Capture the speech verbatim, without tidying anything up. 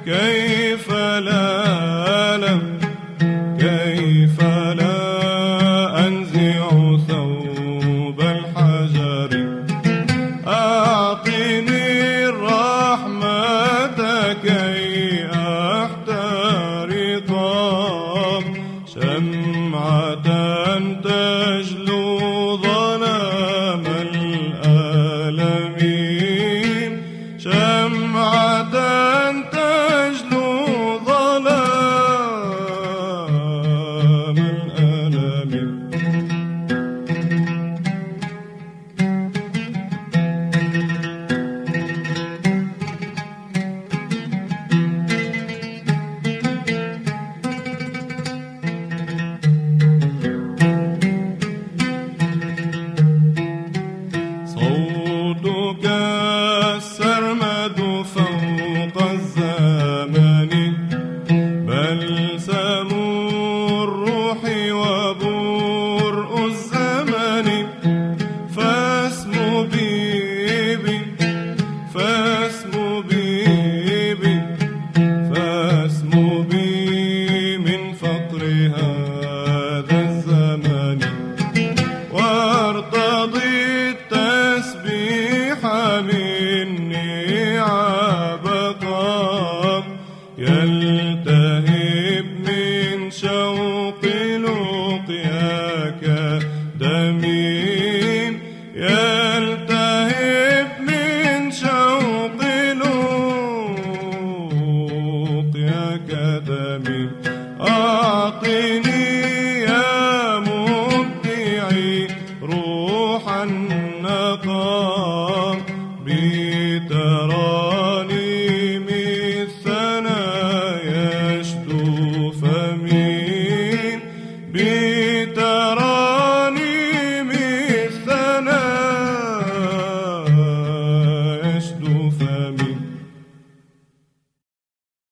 كيف لا لا كيف لا أنزع ثوب الحجر أعطني الرحمة كي أحترق شمعة تجلو ظلام الألم شمعة تجلو ظلام الألم صوتك السرمد فوق الزمان بلسم الروح وبرء الزمن فاسم بيبي فاسم بيبي فاسم بي من فقر هذا الزمان وارتضي التسبيح مني عبقا يلتهب من شوق لقياك دمين يلتهب من شوق لقياك دمين أعطني يا مبدعي روحا